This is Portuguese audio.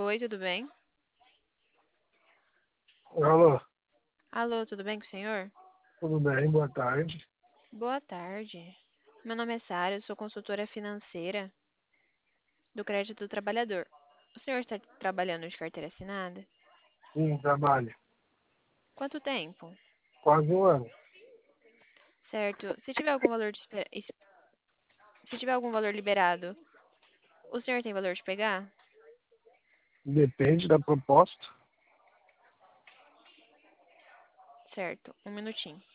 Oi, tudo bem? Alô, Alô, tudo bem com o senhor? tudo bem? Boa tarde. Boa tarde. Meu nome é Sara, eu sou consultora financeira do Crédito do Trabalhador. O senhor está trabalhando de carteira assinada? Sim, trabalho. Quanto tempo? Quase um ano. Certo. Se tiver algum valor se tiver algum valor liberado, o senhor tem valor de pegar? Depende da proposta. Certo. Um minutinho.